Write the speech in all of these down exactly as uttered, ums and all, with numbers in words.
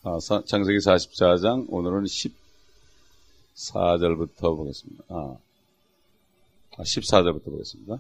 아, 창세기 사십사 장 오늘은 십사 절부터 보겠습니다. 아, 십사 절부터 보겠습니다.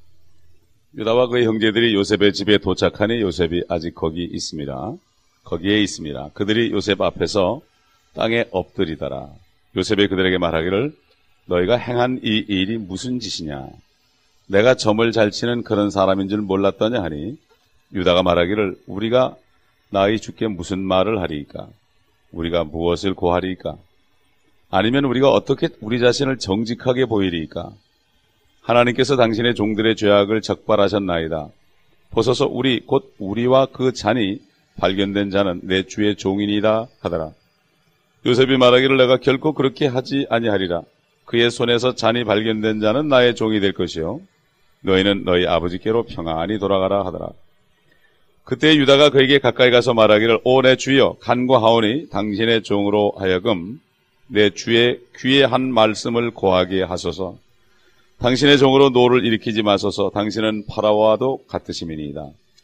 유다와 그의 형제들이 요셉의 집에 도착하니 요셉이 아직 거기 있습니다. 거기에 있습니다. 그들이 요셉 앞에서 땅에 엎드리더라. 요셉이 그들에게 말하기를 너희가 행한 이 일이 무슨 짓이냐? 내가 점을 잘 치는 그런 사람인 줄 몰랐더냐 하니 유다가 말하기를 우리가 나의 주께 무슨 말을 하리이까? 우리가 무엇을 고하리이까? 아니면 우리가 어떻게 우리 자신을 정직하게 보이리이까? 하나님께서 당신의 종들의 죄악을 적발하셨나이다. 보소서 우리 곧 우리와 그 잔이 발견된 자는 내 주의 종이니이다 하더라. 요셉이 말하기를 내가 결코 그렇게 하지 아니하리라. 그의 손에서 잔이 발견된 자는 나의 종이 될 것이요 너희는 너희 아버지께로 평안히 돌아가라 하더라. 그때 유다가 그에게 가까이 가서 말하기를 오 내 주여 간구하오니 당신의 종으로 하여금 내 주의 귀에 한 말씀을 고하게 하소서. 당신의 종으로 노를 일으키지 마소서. 당신은 파라오와도 같으심이니이다.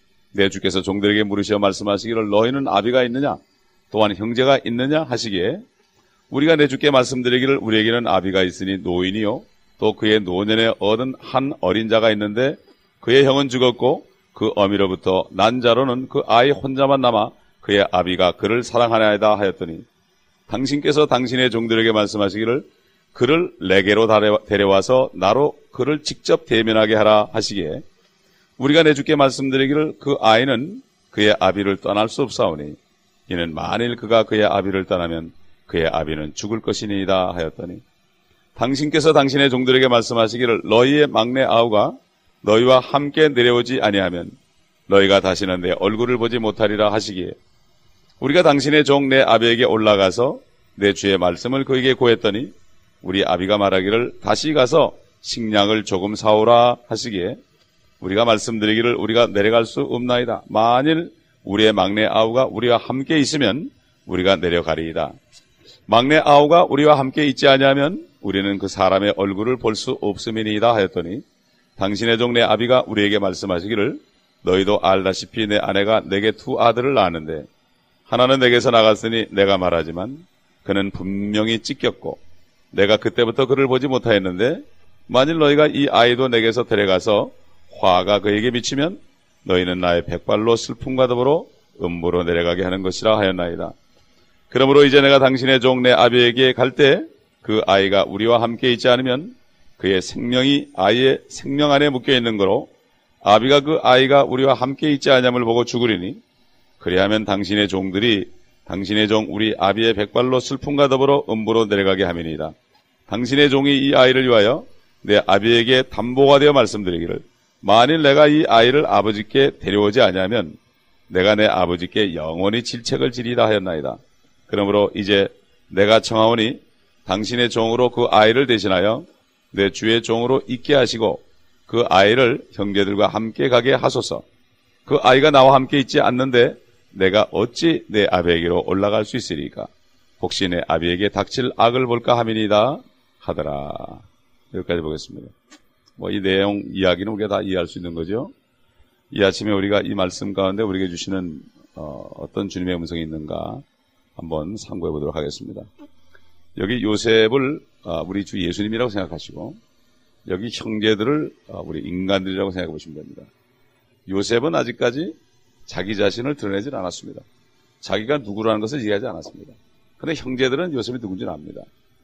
내 주께서 종들에게 물으시어 말씀하시기를 너희는 아비가 있느냐 또한 형제가 있느냐 하시기에 우리가 내 주께 말씀드리기를 우리에게는 아비가 있으니 노인이요 또 그의 노년에 얻은 한 어린 자가 있는데 그의 형은 죽었고 그 어미로부터 난 자로는 그 아이 혼자만 남아 그의 아비가 그를 사랑하나이다 하였더니 당신께서 당신의 종들에게 말씀하시기를 그를 내게로 데려와서 나로 그를 직접 대면하게 하라 하시기에 우리가 내 주께 말씀드리기를 그 아이는 그의 아비를 떠날 수 없사오니 이는 만일 그가 그의 아비를 떠나면 그의 아비는 죽을 것이니이다 하였더니 당신께서 당신의 종들에게 말씀하시기를 너희의 막내 아우가 너희와 함께 내려오지 아니하면 너희가 다시는 내 얼굴을 보지 못하리라 하시기에 우리가 당신의 종 내 아비에게 올라가서 내 주의 말씀을 그에게 고했더니 우리 아비가 말하기를 다시 가서 식량을 조금 사오라 하시기에 우리가 말씀드리기를 우리가 내려갈 수 없나이다. 만일 우리의 막내 아우가 우리와 함께 있으면 우리가 내려가리이다. 막내 아우가 우리와 함께 있지 아니하면 우리는 그 사람의 얼굴을 볼 수 없음이니이다 하였더니 당신의 종 내 아비가 우리에게 말씀하시기를 너희도 알다시피 내 아내가 내게 두 아들을 낳았는데 하나는 내게서 나갔으니 내가 말하지만 그는 분명히 찢겼고 내가 그때부터 그를 보지 못하였는데 만일 너희가 이 아이도 내게서 데려가서 화가 그에게 미치면 너희는 나의 백발로 슬픔과 더불어 음부로 내려가게 하는 것이라 하였나이다. 그러므로 이제 내가 당신의 종 내 아비에게 갈 때 그 아이가 우리와 함께 있지 않으면 그의 생명이 아이의 생명 안에 묶여있는 거로 아비가 그 아이가 우리와 함께 있지 않음을 보고 죽으리니 그리하면 당신의 종들이 당신의 종 우리 아비의 백발로 슬픔과 더불어 음부로 내려가게 함이니이다. 당신의 종이 이 아이를 위하여 내 아비에게 담보가 되어 말씀드리기를 만일 내가 이 아이를 아버지께 데려오지 아니하면 내가 내 아버지께 영원히 질책을 지리다 하였나이다. 그러므로 이제 내가 청하오니 당신의 종으로 그 아이를 대신하여 내 주의 종으로 있게 하시고 그 아이를 형제들과 함께 가게 하소서. 그 아이가 나와 함께 있지 않는데 내가 어찌 내 아비에게로 올라갈 수 있으리까? 혹시 내 아비에게 닥칠 악을 볼까 함이니이다 하더라. 여기까지 보겠습니다. 뭐 이 내용 이야기는 우리가 다 이해할 수 있는 거죠. 이 아침에 우리가 이 말씀 가운데 우리에게 주시는 어, 어떤 주님의 음성이 있는가 한번 참고해 보도록 하겠습니다. 여기 요셉을 어, 우리 주 예수님이라고 생각하시고 여기 형제들을 어, 우리 인간들이라고 생각해 보시면 됩니다. 요셉은 아직까지 자기 자신을 드러내질 않았습니다. 자기가 누구라는 것을 얘기하지 않았습니다. 그런데 형제들은 요셉이 누군지는 압니다.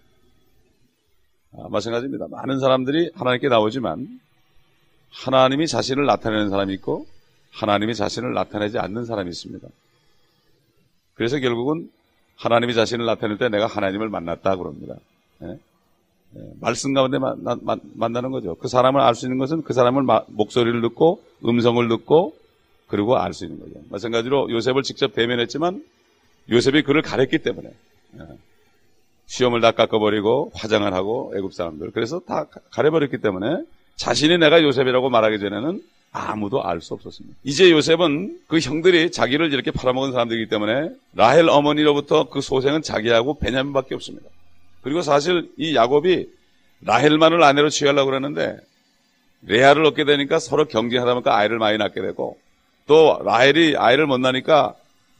아, 마찬가지입니다. 많은 사람들이 하나님께 나오지만 하나님이 자신을 나타내는 사람이 있고 하나님이 자신을 나타내지 않는 사람이 있습니다. 그래서 결국은 하나님이 자신을 나타낼 때 내가 하나님을 만났다 그럽니다. 예? 예, 말씀 가운데 만나, 만, 만나는 거죠. 그 사람을 알 수 있는 것은 그 사람을 마, 목소리를 듣고 음성을 듣고 그리고 알 수 있는 거죠. 마찬가지로 요셉을 직접 대면했지만 요셉이 그를 가렸기 때문에 예, 시험을 다 깎아버리고 화장을 하고 애굽 사람들 그래서 다 가려버렸기 때문에 자신이 내가 요셉이라고 말하기 전에는 아무도 알 수 없었습니다. 이제 요셉은 그 형들이 자기를 이렇게 팔아먹은 사람들이기 때문에 라헬 어머니로부터 그 소생은 자기하고 베냐민밖에 없습니다. 그리고 사실 이 야곱이 라헬만을 아내로 취하려고 그러는데 레아를 얻게 되니까 서로 경쟁하다 보니까 아이를 많이 낳게 되고 또 라헬이 아이를 못 낳으니까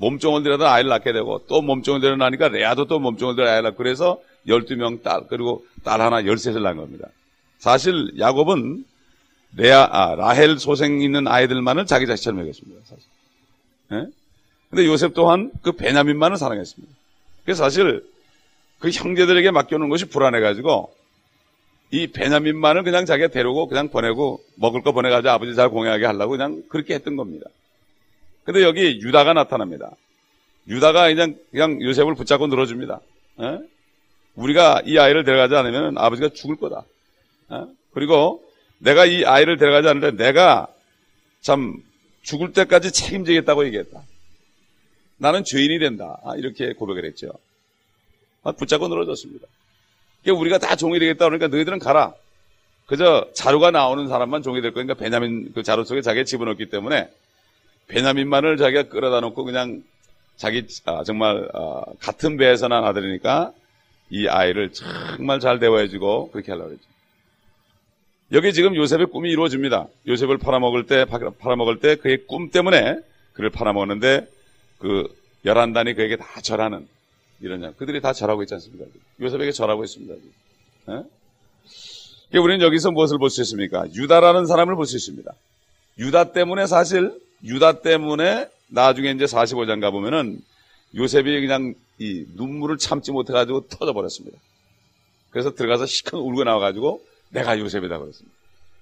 몸종을 들여다 아이를 낳게 되고 또 몸종을 들여 나니까 레아도 또 몸종을 들여 아이를 낳고 그래서 열두 명 딸 그리고 딸 하나 열셋을 낳은 겁니다. 사실 야곱은 레아, 아, 라헬 소생 있는 아이들만을 자기 자식처럼 여겼습니다. 사실. 예? 근데 요셉 또한 그 베냐민만을 사랑했습니다. 그래서 사실 그 형제들에게 맡겨놓은 것이 불안해가지고 이 베냐민만을 그냥 자기가 데리고 그냥 보내고 먹을 거 보내가지고 아버지 잘 공양하게 하려고 그냥 그렇게 했던 겁니다. 근데 여기 유다가 나타납니다. 유다가 그냥, 그냥 요셉을 붙잡고 늘어줍니다. 에? 우리가 이 아이를 데려가지 않으면 아버지가 죽을 거다. 에? 그리고 내가 이 아이를 데려가지 않는데 내가 참 죽을 때까지 책임지겠다고 얘기했다. 나는 죄인이 된다. 이렇게 고백을 했죠. 붙잡고 늘어졌습니다. 우리가 다 종이 되겠다 그러니까 너희들은 가라. 그저 자루가 나오는 사람만 종이 될 거니까 베냐민 그 자루 속에 자기가 집어넣기 때문에 베냐민만을 자기가 끌어다 놓고 그냥 자기 아, 정말 아, 같은 배에서 난 아들이니까 이 아이를 정말 잘 대화해주고 그렇게 하려고 그랬죠. 여기 지금 요셉의 꿈이 이루어집니다. 요셉을 팔아먹을 때 팔아먹을 때 그의 꿈 때문에 그를 팔아먹는데 그 열한 단이 그에게 다 절하는 이런 그들이 다 절하고 있지 않습니까? 요셉에게 절하고 있습니다. 예? 우리는 여기서 무엇을 볼 수 있습니까? 유다라는 사람을 볼 수 있습니다. 유다 때문에 사실 유다 때문에 나중에 이제 사십오 장 가보면은 요셉이 그냥 이 눈물을 참지 못해가지고 터져버렸습니다. 그래서 들어가서 시큰 울고 나와가지고 내가 요셉이다 그랬습니다.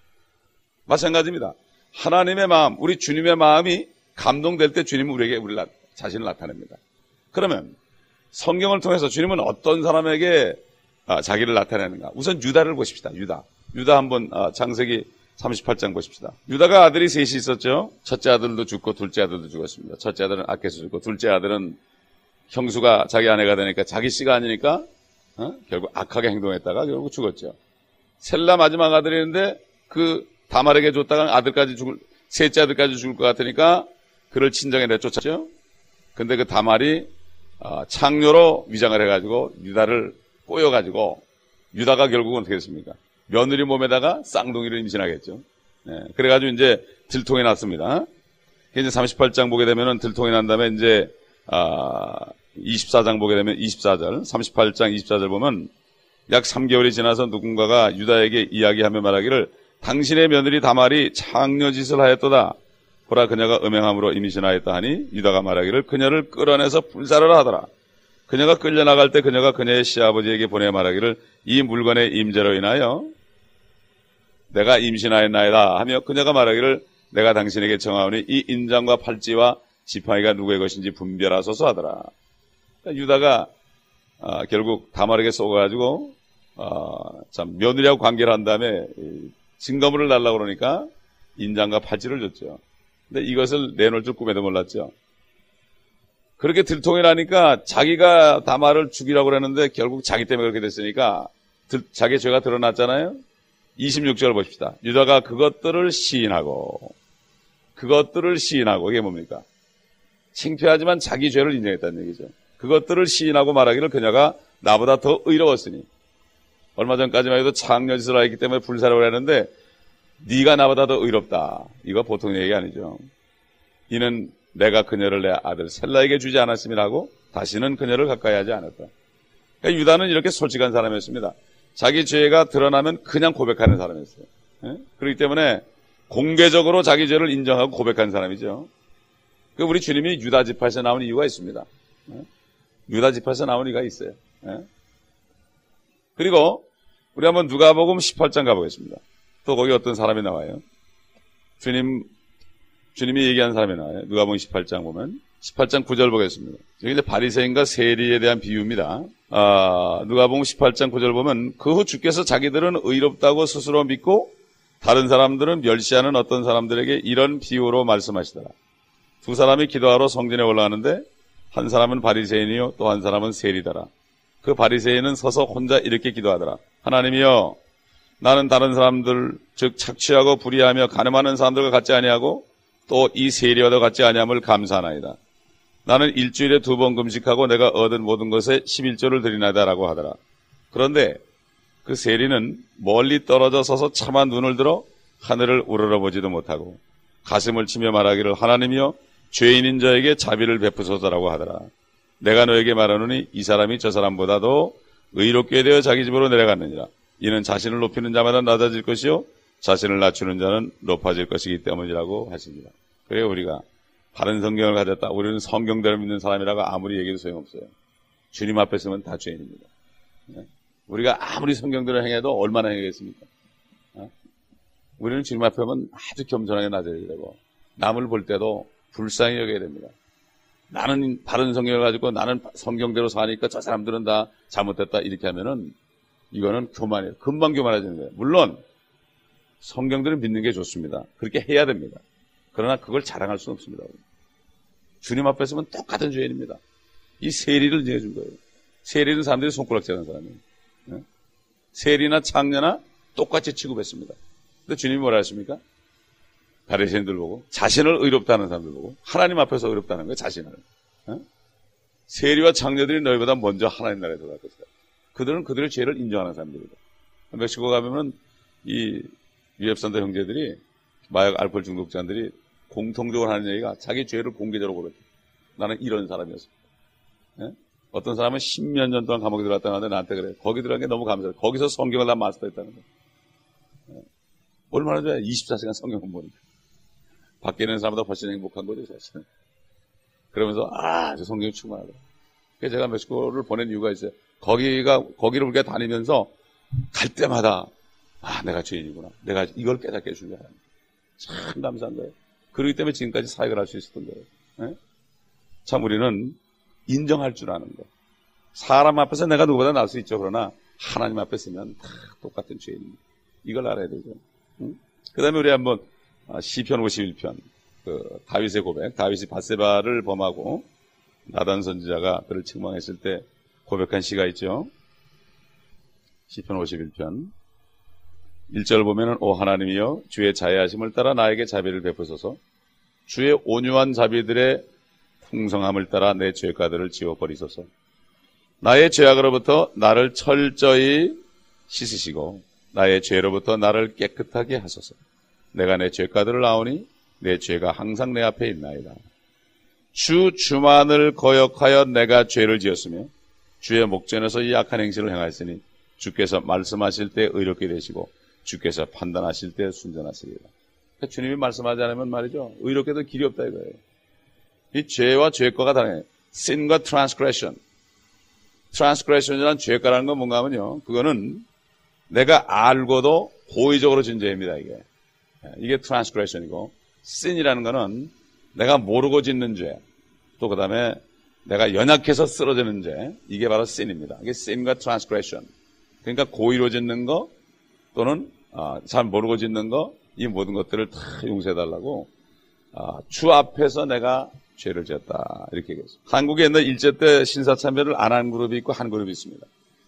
마찬가지입니다. 하나님의 마음, 우리 주님의 마음이 감동될 때 주님은 우리에게 우리 자신을 나타냅니다. 그러면 성경을 통해서 주님은 어떤 사람에게 자기를 나타내는가? 우선 유다를 보십시다. 유다. 유다 한번 창세기 삼십팔 장 보십시다. 유다가 아들이 셋이 있었죠. 첫째 아들도 죽고 둘째 아들도 죽었습니다. 첫째 아들은 아케스 죽고 둘째 아들은 형수가 자기 아내가 되니까 자기 씨가 아니니까 어? 결국 악하게 행동했다가 결국 죽었죠. 셀라 마지막 아들이었는데 그 다말에게 줬다가 아들까지 죽을 셋째 아들까지 죽을 것 같으니까 그를 친정에 내쫓았죠. 근데 그 다말이 어, 창녀로 위장을 해가지고 유다를 꼬여가지고 유다가 결국은 어떻게 됐습니까? 며느리 몸에다가 쌍둥이를 임신하겠죠. 네, 그래가지고 이제 들통이 났습니다. 이제 삼십팔 장 보게 되면은 들통이 난 다음에 이제 아, 이십사 장 보게 되면 이십사 절, 삼십팔 장 이십사 절 보면 약 삼 개월이 지나서 누군가가 유다에게 이야기하며 말하기를 당신의 며느리 다말이 창녀짓을 하였도다. 보라 그녀가 음행함으로 임신하였다 하니 유다가 말하기를 그녀를 끌어내서 불사르라 하더라. 그녀가 끌려나갈 때 그녀가 그녀의 시아버지에게 보내 말하기를 이 물건의 임재로 인하여 내가 임신하였나이다 하며 그녀가 말하기를 내가 당신에게 청하오니 이 인장과 팔찌와 지팡이가 누구의 것인지 분별하소서 하더라. 그러니까 유다가 아, 결국 다말에게 쏘가지고 아, 참 며느리하고 관계를 한 다음에 증거물을 달라고 그러니까 인장과 팔찌를 줬죠. 근데 이것을 내놓을 줄 꿈에도 몰랐죠. 그렇게 들통이 나니까 자기가 다말을 죽이라고 그랬는데 결국 자기 때문에 그렇게 됐으니까 들, 자기 죄가 드러났잖아요. 이십육 절 보십시다. 유다가 그것들을 시인하고 그것들을 시인하고 이게 뭡니까? 창피하지만 자기 죄를 인정했다는 얘기죠. 그것들을 시인하고 말하기를 그녀가 나보다 더 의로웠으니 얼마 전까지만 해도 창녀짓을 하였기 때문에 불사르라고 했는데 네가 나보다 더 의롭다. 이거 보통 얘기 아니죠. 이는 내가 그녀를 내 아들 셀라에게 주지 않았음이라고 다시는 그녀를 가까이 하지 않았다. 그러니까 유다는 이렇게 솔직한 사람이었습니다. 자기 죄가 드러나면 그냥 고백하는 사람이었어요. 예? 그렇기 때문에 공개적으로 자기 죄를 인정하고 고백하는 사람이죠. 우리 주님이 유다 지파에서 나온 이유가 있습니다. 예? 유다 지파에서 나온 이유가 있어요. 예? 그리고 우리 한번 누가복음 십팔 장 가보겠습니다. 또 거기 어떤 사람이 나와요. 주님, 주님이 얘기하는 사람이 나와요. 누가복음 십팔 장 보면 십팔 장 구 절 보겠습니다. 여기 이제 바리새인과 세리에 대한 비유입니다. 아, 누가복음 십팔 장 구 절 보면 그 후 주께서 자기들은 의롭다고 스스로 믿고 다른 사람들은 멸시하는 어떤 사람들에게 이런 비유로 말씀하시더라. 두 사람이 기도하러 성전에 올라가는데 한 사람은 바리새인이요 또 한 사람은 세리더라. 그 바리새인은 서서 혼자 이렇게 기도하더라. 하나님이여 나는 다른 사람들 즉 착취하고 불의하며 간음하는 사람들과 같지 아니하고 또 이 세리와도 같지 아니함을 감사하나이다. 나는 일주일에 두 번 금식하고 내가 얻은 모든 것에 십일조를 드리나이다라고 하더라. 그런데 그 세리는 멀리 떨어져 서서 차마 눈을 들어 하늘을 우러러보지도 못하고 가슴을 치며 말하기를 하나님이여 죄인인 자에게 자비를 베푸소서라고 하더라. 내가 너에게 말하노니 이 사람이 저 사람보다도 의롭게 되어 자기 집으로 내려갔느니라. 이는 자신을 높이는 자마다 낮아질 것이요 자신을 낮추는 자는 높아질 것이기 때문이라고 하십니다. 그래요, 우리가 바른 성경을 가졌다. 우리는 성경대로 믿는 사람이라고 아무리 얘기해도 소용없어요. 주님 앞에 서면 다 죄인입니다. 우리가 아무리 성경대로 행해도 얼마나 행하겠습니까? 우리는 주님 앞에 오면 아주 겸손하게 낮아야 되고 남을 볼 때도 불쌍히 여겨야 됩니다. 나는 바른 성경을 가지고 나는 성경대로 사니까 저 사람들은 다 잘못됐다 이렇게 하면은 이거는 교만이에요. 금방 교만해지는 거예요. 물론 성경대로 믿는 게 좋습니다. 그렇게 해야 됩니다. 그러나 그걸 자랑할 수는 없습니다. 주님 앞에 서면 똑같은 죄인입니다. 이 세리를 정해준 거예요. 세리는 사람들이 손가락질 하는 사람이에요. 네? 세리나 창녀나 똑같이 취급했습니다. 근데 주님이 뭐라 하십니까? 바리새인들 보고 자신을 의롭다는 사람들 보고 하나님 앞에서 의롭다는 거예요. 자신을. 네? 세리와 창녀들이 너희보다 먼저 하나님 나라에 들어갈 것이다. 그들은 그들의 죄를 인정하는 사람들이다. 멕시코 가면은 이 유앱산도 형제들이 마약 알코올 중독자들이 공통적으로 하는 얘기가 자기 죄를 공개적으로 고백해. 나는 이런 사람이었어. 네? 어떤 사람은 십몇 년 동안 감옥에 들어갔다 하는데 나한테 그래. 거기 들어간 게 너무 감사해. 거기서 성경을 다 마스터했다는 거야. 네? 얼마나 좋아요. 이십사 시간 성경을 보니까. 밖에 있는 사람보다 훨씬 행복한 거죠, 사실은. 그러면서 아, 저 성경이 충만하다. 그래서 제가 멕시코를 보낸 이유가 있어요. 거기가 거기를 우리가 다니면서 갈 때마다 아, 내가 죄인이구나. 내가 이걸 깨닫게 해준 거야. 참 감사한 거예요. 그렇기 때문에 지금까지 사역을 할 수 있었던 거예요. 네? 참 우리는 인정할 줄 아는 거. 사람 앞에서 내가 누구보다 나을 수 있죠. 그러나 하나님 앞에 서면 다 똑같은 죄인입니다. 이걸 알아야 되죠. 응? 그 다음에 우리 한번 시편 오십일 편 그 다윗의 고백, 다윗이 밧세바를 범하고 나단 선지자가 그를 책망했을 때 고백한 시가 있죠. 시편 오십일 편 일 절 보면은 오 하나님이여 주의 자애하심을 따라 나에게 자비를 베푸소서. 주의 온유한 자비들의 풍성함을 따라 내 죄가들을 지워버리소서. 나의 죄악으로부터 나를 철저히 씻으시고 나의 죄로부터 나를 깨끗하게 하소서. 내가 내 죄가들을 아오니 내 죄가 항상 내 앞에 있나이다. 주 주만을 거역하여 내가 죄를 지었으며 주의 목전에서 이 악한 행실을 행하였으니 주께서 말씀하실 때 의롭게 되시고 주께서 판단하실 때 순전하시리라. 그러니까 주님이 말씀하지 않으면 말이죠. 의롭게도 길이 없다 이거예요. 이 죄와 죄과가 다르네요. sin과 transgression. transgression이라는 죄과라는 건 뭔가 하면요. 그거는 내가 알고도 고의적으로 진 죄입니다, 이게. 이게 transgression이고, sin이라는 거는 내가 모르고 짓는 죄, 또 그 다음에 내가 연약해서 쓰러지는 죄, 이게 바로 sin입니다. 이게 sin과 transgression. 그러니까 고의로 짓는 거, 또는 아, 잘 모르고 짓는 거, 이 모든 것들을 다 용서해달라고 아, 주 앞에서 내가 죄를 지었다 이렇게 얘기했어요. 한국에 옛날 일제 때 신사참배를 안 한 그룹이 있고 한 그룹이 있습니다.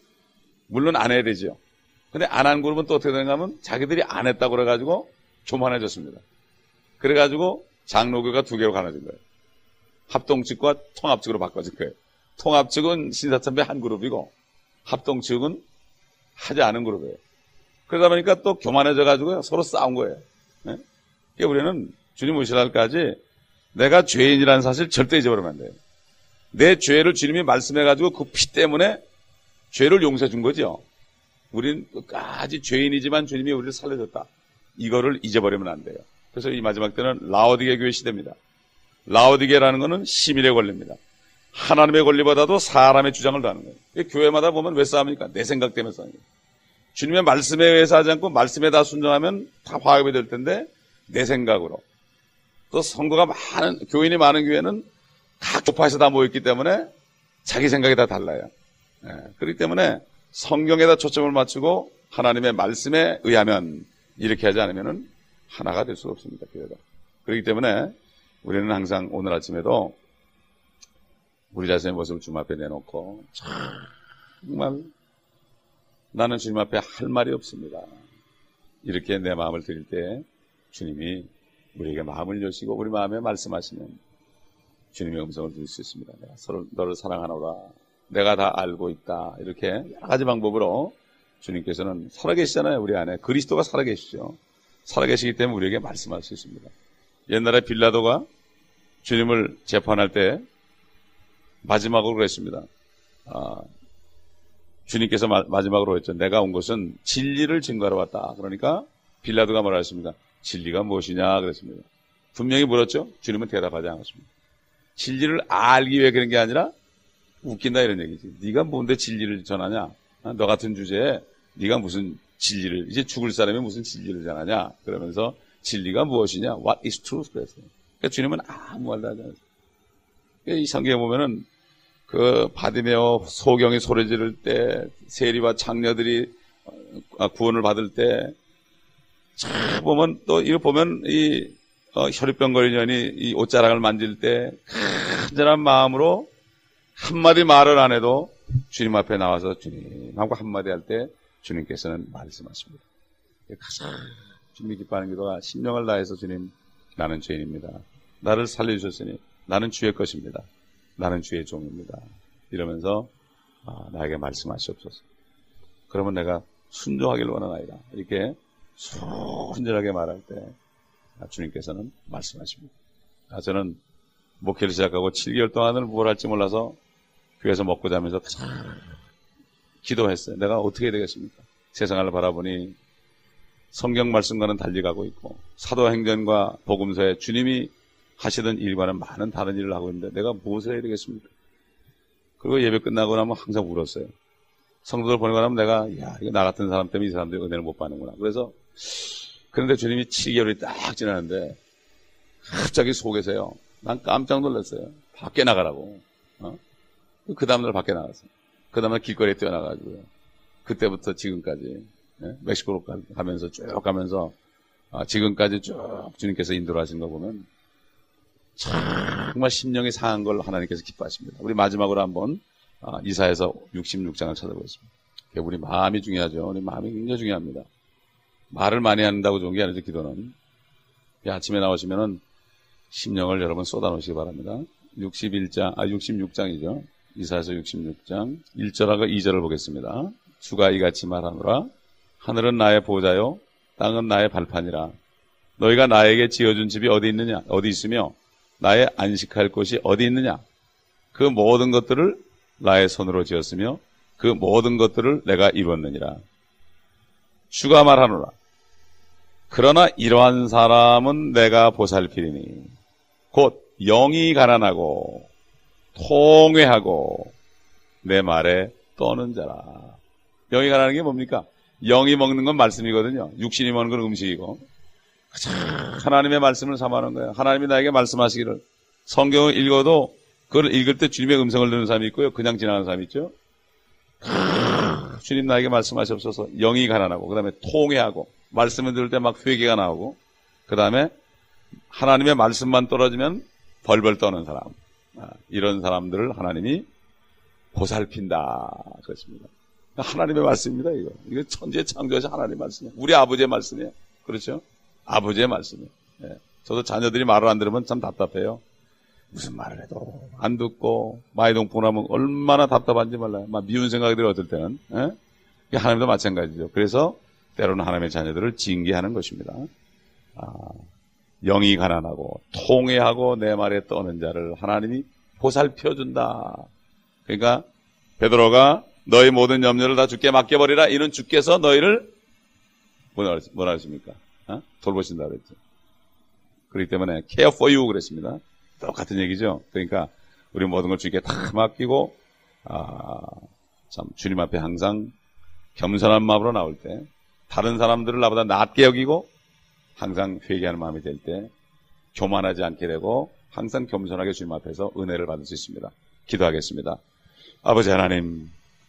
물론 안 해야 되죠. 근데 안 한 그룹은 또 어떻게 되는가 하면 자기들이 안 했다고 그래가지고 교만해졌습니다. 그래가지고 장로교가 두 개로 갈라진 거예요. 합동측과 통합측으로 바꿔진 거예요. 통합측은 신사참배 한 그룹이고 합동측은 하지 않은 그룹이에요. 그러다 보니까 또 교만해져가지고 서로 싸운 거예요. 네? 그러니까 우리는 주님 오실 날까지 내가 죄인이라는 사실 절대 잊어버리면 안 돼요. 내 죄를 주님이 말씀해가지고 그 피 때문에 죄를 용서해 준 거죠. 우린 끝까지 죄인이지만 주님이 우리를 살려줬다. 이거를 잊어버리면 안 돼요. 그래서 이 마지막 때는 라오디게 교회 시대입니다. 라오디게라는 것은 시민의 권리입니다. 하나님의 권리보다도 사람의 주장을 다하는 거예요. 교회마다 보면 왜 싸웁니까? 내 생각 때문에 싸워요. 주님의 말씀에 의해서 하지 않고 말씀에 다 순종하면 다 화합이 될 텐데 내 생각으로. 또 성도가 많은, 교인이 많은 교회는 각 교파에서 다 모였기 때문에 자기 생각이 다 달라요. 예, 그렇기 때문에 성경에다 초점을 맞추고 하나님의 말씀에 의하면 이렇게 하지 않으면 하나가 될 수가 없습니다. 교회가. 그렇기 때문에 우리는 항상 오늘 아침에도 우리 자신의 모습을 주님 앞에 내놓고 정말 나는 주님 앞에 할 말이 없습니다. 이렇게 내 마음을 드릴 때 주님이 우리에게 마음을 여시고 우리 마음에 말씀하시면 주님의 음성을 들을 수 있습니다. 내가 서로 너를 사랑하노라. 내가 다 알고 있다. 이렇게 여러 가지 방법으로 주님께서는 살아계시잖아요. 우리 안에. 그리스도가 살아계시죠. 살아계시기 때문에 우리에게 말씀할 수 있습니다. 옛날에 빌라도가 주님을 재판할 때 마지막으로 그랬습니다. 아, 주님께서 마, 마지막으로 했죠. 내가 온 것은 진리를 증거하러 왔다. 그러니까 빌라도가 뭐라 했습니까? 진리가 무엇이냐 그랬습니다. 분명히 물었죠. 주님은 대답하지 않았습니다. 진리를 알기 위해 그런 게 아니라 웃긴다 이런 얘기지. 네가 뭔데 진리를 전하냐? 아, 너 같은 주제에 네가 무슨 진리를, 이제 죽을 사람이 무슨 진리를 전하냐? 그러면서 진리가 무엇이냐? What is truth? 그랬어요. 그러니까 주님은 아무 말도 하지 않았어요. 이 성경에 보면은 그 바디메오 소경이 소리 지를 때, 세리와 창녀들이 구원을 받을 때, 참 보면 또 이거 보면 이 어, 혈입병 걸린 년이 이 옷자락을 만질 때 간절한 마음으로 한마디 말을 안 해도 주님 앞에 나와서 주님하고 한마디 할 때 주님께서는 말씀하십니다. 가장 주님이 기뻐하는 기도가 심령을 다해서 주님, 나는 죄인입니다. 나를 살려주셨으니 나는 주의 것입니다. 나는 주의 종입니다. 이러면서 아, 나에게 말씀하시옵소서. 그러면 내가 순종하기를 원하나이다. 이렇게 순전하게 말할 때 주님께서는 말씀하십니다. 아, 저는 목회를 시작하고 칠 개월 동안은 뭘 할지 몰라서 교회에서 먹고 자면서 기도했어요. 내가 어떻게 해야 되겠습니까? 세상을 바라보니 성경 말씀과는 달리 가고 있고 사도행전과 복음서에 주님이 하시던 일과는 많은 다른 일을 하고 있는데 내가 무엇을 해야 되겠습니까? 그리고 예배 끝나고 나면 항상 울었어요. 성도들 보내고 나면 내가 야 이거 나 같은 사람 때문에 이 사람들이 은혜를 못 받는구나. 그래서 그런데 주님이 칠 개월이 딱 지나는데 갑자기 속에서요. 난 깜짝 놀랐어요. 밖에 나가라고. 어? 그 다음날 밖에 나갔어요. 그 다음날 길거리에 뛰어나가지고요. 그때부터 지금까지 예? 멕시코로 가면서 쭉 가면서 아, 지금까지 쭉 주님께서 인도를 하신 거 보면 정말 심령이 상한 걸 하나님께서 기뻐하십니다. 우리 마지막으로 한번 아, 이사야서 육십육 장을 찾아보겠습니다. 우리 마음이 중요하죠. 우리 마음이 굉장히 중요합니다. 말을 많이 한다고 좋은 게 아니죠. 기도는. 아침에 나오시면은 심령을 여러분 쏟아놓으시기 바랍니다. 육십일 장, 아 육십육 장이죠. 이사야서 육십육 장 일 절하고 이 절을 보겠습니다. 주가 이같이 말하노라. 하늘은 나의 보좌요, 땅은 나의 발판이라. 너희가 나에게 지어준 집이 어디 있느냐? 어디 있으며 나의 안식할 곳이 어디 있느냐? 그 모든 것들을 나의 손으로 지었으며 그 모든 것들을 내가 이뤘느니라. 주가 말하노라. 그러나 이러한 사람은 내가 보살피리니 곧 영이 가난하고 통회하고 내 말에 떠는 자라. 영이 가난한 게 뭡니까? 영이 먹는 건 말씀이거든요. 육신이 먹는 건 음식이고. 하나님의 말씀을 삼아하는 거예요. 하나님이 나에게 말씀하시기를. 성경을 읽어도 그걸 읽을 때 주님의 음성을 듣는 사람이 있고요. 그냥 지나가는 사람이 있죠. 주님 나에게 말씀하시옵소서. 영이 가난하고 그 다음에 통회하고 말씀을 들을 때 막 회개가 나오고 그 다음에 하나님의 말씀만 떨어지면 벌벌 떠는 사람. 아, 이런 사람들을 하나님이 보살핀다. 그렇습니다. 하나님의 말씀입니다. 이거 이거 천지의 창조하신 하나님의 말씀이에요. 우리 아버지의 말씀이에요. 그렇죠? 아버지의 말씀이에요. 예. 저도 자녀들이 말을 안 들으면 참 답답해요. 무슨 말을 해도 안 듣고 마이동풍을 하면 얼마나 답답한지 몰라요. 막 미운 생각이 들어요. 어떨 때는. 예? 하나님도 마찬가지죠. 그래서 때로는 하나님의 자녀들을 징계하는 것입니다. 아, 영이 가난하고 통회하고 내 말에 떠는 자를 하나님이 보살펴준다. 그러니까 베드로가 너희 모든 염려를 다 주께 맡겨버리라. 이는 주께서 너희를 뭐라, 뭐라 하십니까? 어? 돌보신다 그랬죠. 그렇기 때문에 care for you 그랬습니다. 똑같은 얘기죠. 그러니까 우리 모든 걸 주께 다 맡기고 아, 참 주님 앞에 항상 겸손한 마음으로 나올 때 다른 사람들을 나보다 낮게 여기고 항상 회개하는 마음이 될 때 교만하지 않게 되고 항상 겸손하게 주님 앞에서 은혜를 받을 수 있습니다. 기도하겠습니다. 아버지 하나님,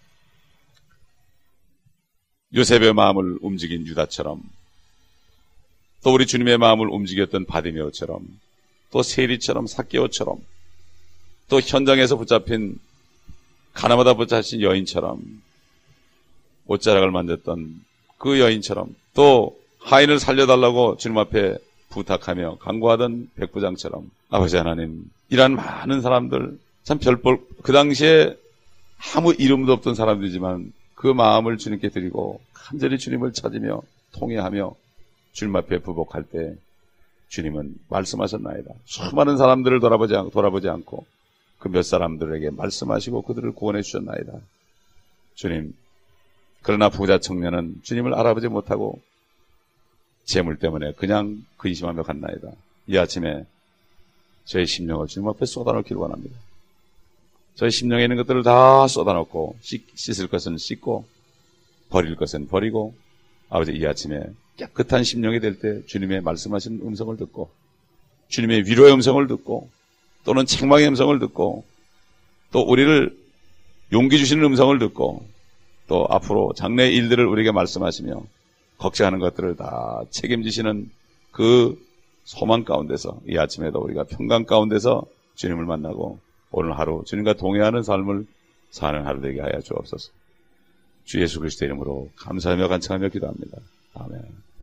요셉의 마음을 움직인 유다처럼 또 우리 주님의 마음을 움직였던 바디메오처럼 또 세리처럼 삭개오처럼 또 현장에서 붙잡힌 가나마다 붙잡힌 여인처럼 옷자락을 만졌던 그 여인처럼 또 하인을 살려달라고 주님 앞에 부탁하며 간구하던 백부장처럼 아버지 하나님, 이란 많은 사람들 참 별볼 그 당시에 아무 이름도 없던 사람들이지만 그 마음을 주님께 드리고 간절히 주님을 찾으며 통회하며 주님 앞에 부복할 때 주님은 말씀하셨나이다. 수많은 사람들을 돌아보지, 않, 돌아보지 않고 그 몇 사람들에게 말씀하시고 그들을 구원해 주셨나이다. 주님, 그러나 부자 청년은 주님을 알아보지 못하고 재물 때문에 그냥 근심하며 갔나이다. 이 아침에 저의 심령을 주님 앞에 쏟아놓기를 원합니다. 저희 심령에 있는 것들을 다 쏟아놓고 씻, 씻을 것은 씻고 버릴 것은 버리고 아버지 이 아침에 깨끗한 심령이 될 때 주님의 말씀하신 음성을 듣고 주님의 위로의 음성을 듣고 또는 책망의 음성을 듣고 또 우리를 용기 주시는 음성을 듣고 또 앞으로 장래의 일들을 우리에게 말씀하시며 걱정하는 것들을 다 책임지시는 그 소망 가운데서 이 아침에도 우리가 평강 가운데서 주님을 만나고 오늘 하루 주님과 동행하는 삶을 사는 하루 되게 하여 주옵소서. 주 예수 그리스도의 이름으로 감사하며 간청하며 기도합니다. 아멘.